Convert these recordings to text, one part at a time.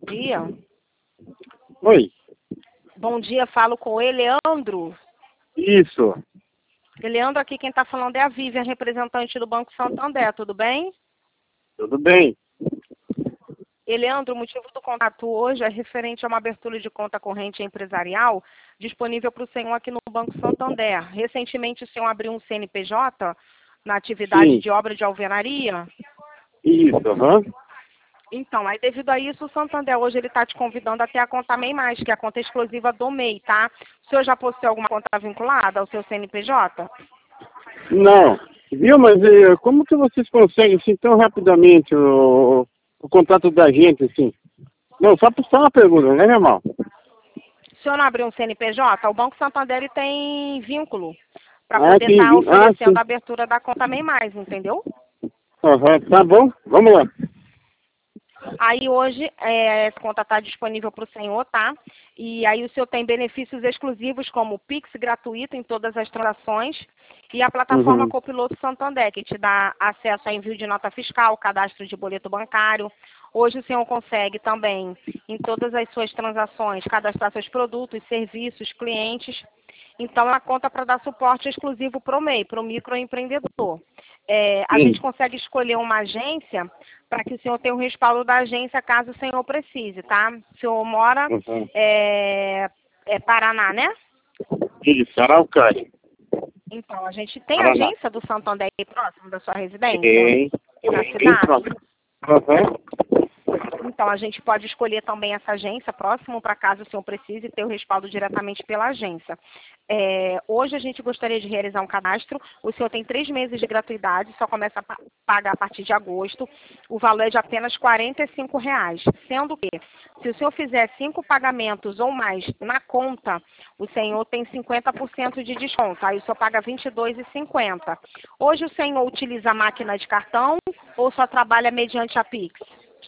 dia. Oi. Bom dia, falo com o Eleandro. Isso. Eleandro, aqui quem está falando é a Vivian, representante do Banco Santander, tudo bem? Tudo bem? Eleandro, o motivo do contato hoje é referente a uma abertura de conta corrente empresarial disponível para o senhor aqui no Banco Santander. Recentemente o senhor abriu um CNPJ na atividade Sim. de obra de alvenaria. Isso, aham. Então, aí devido a isso, o Santander hoje ele está te convidando até a conta MEI+, que é a conta exclusiva do MEI, tá? O senhor já possui alguma conta vinculada ao seu CNPJ? Não. Viu, mas como que vocês conseguem assim tão rapidamente o contato da gente, assim? Não, só uma pergunta, não é normal. O senhor não abriu um CNPJ? O Banco Santander ele tem vínculo para Ah, poder estar oferecendo sim. a abertura da conta MEI+, entendeu? Aham, tá bom, vamos lá. Aí hoje essa conta está disponível para o senhor, tá? E aí o senhor tem benefícios exclusivos como o Pix gratuito em todas as transações e a plataforma Uhum. Copiloto Santander, que te dá acesso a envio de nota fiscal, cadastro de boleto bancário. Hoje o senhor consegue também, em todas as suas transações, cadastrar seus produtos, serviços, clientes. Então, é uma conta para dar suporte exclusivo para o MEI, para o microempreendedor. A Sim. gente consegue escolher uma agência para que o senhor tenha o respaldo da agência caso o senhor precise, tá? O senhor mora Uhum. Paraná, né? Isso, Araucária. Então, a gente tem Paraná. agência do Santander aí próximo da sua residência? Tem. Na Bem cidade? próximo. Aham. Então, a gente pode escolher também essa agência próximo para caso o senhor precise ter o respaldo diretamente pela agência. Hoje a gente gostaria de realizar um cadastro. O senhor tem 3 meses de gratuidade, só começa a pagar a partir de agosto. O valor é de apenas R$ 45,00, sendo que, se o senhor fizer 5 pagamentos ou mais na conta, o senhor tem 50% de desconto. Aí o senhor paga R$ 22,50. Hoje o senhor utiliza a máquina de cartão ou só trabalha mediante a Pix?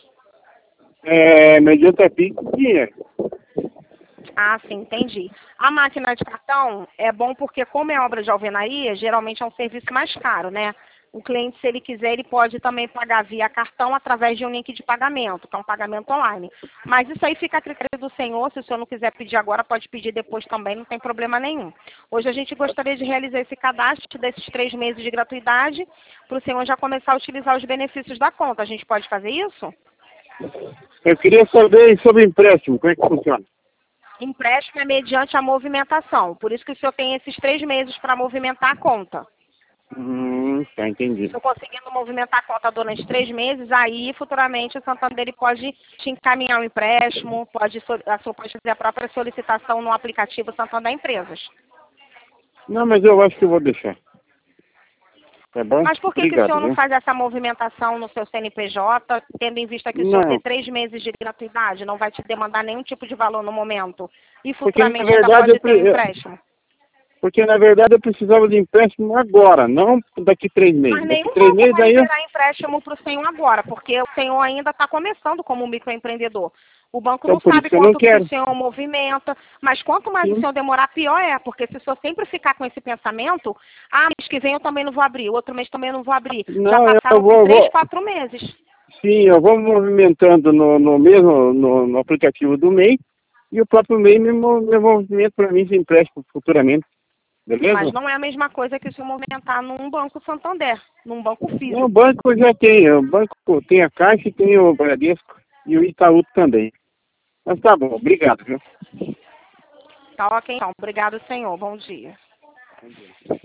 Mediante a Pix, dinheiro. Ah, sim, entendi. A máquina de cartão é bom porque, como é obra de alvenaria, geralmente é um serviço mais caro, né? O cliente, se ele quiser, ele pode também pagar via cartão através de um link de pagamento, que é um pagamento online. Mas isso aí fica a critério do senhor. Se o senhor não quiser pedir agora, pode pedir depois também, não tem problema nenhum. Hoje a gente gostaria de realizar esse cadastro desses 3 meses de gratuidade, para o senhor já começar a utilizar os benefícios da conta. A gente pode fazer isso? Eu queria saber sobre empréstimo, como é que funciona? Empréstimo é mediante a movimentação. Por isso que o senhor tem esses 3 meses para movimentar a conta. Tá, Se o entendi. senhor conseguindo movimentar a conta durante 3 meses, aí futuramente o Santander ele pode te encaminhar um empréstimo, a senhor pode fazer a própria solicitação no aplicativo Santander Empresas. Não, mas eu acho que eu vou deixar. Tá bom? Mas por que o Obrigado, senhor não viu? faz essa movimentação no seu CNPJ, tendo em vista que o senhor tem Não, 3 meses de gratuidade, não vai te demandar nenhum tipo de valor no momento, e porque na futuramente ainda verdade pode ter um empréstimo? eu precisava de empréstimo agora, não daqui 3 meses. Mas Daqui nenhum 3 banco meses vai daí eu... liberar empréstimo para o senhor agora, porque o senhor ainda está começando como microempreendedor. O banco Então não por isso sabe que eu não quanto que o quero. senhor movimenta, mas quanto mais o Sim. senhor demorar, pior é, porque se o senhor sempre ficar com esse pensamento, mês que vem eu também não vou abrir, outro mês também não vou abrir. Já Não, eu passaram-se 3, 4 meses. sim, eu vou movimentando no mesmo, no aplicativo do MEI, e o próprio MEI me movimenta para mim de empréstimo futuramente. Mas Beleza? não é a mesma coisa que o senhor movimentar num banco Santander, num banco Não, o físico. banco eu já tenho. O banco tem a Caixa e tem o Bradesco e o Itaú também. Mas tá bom, obrigado, viu? Tá ok, então. Obrigado, senhor. Bom dia.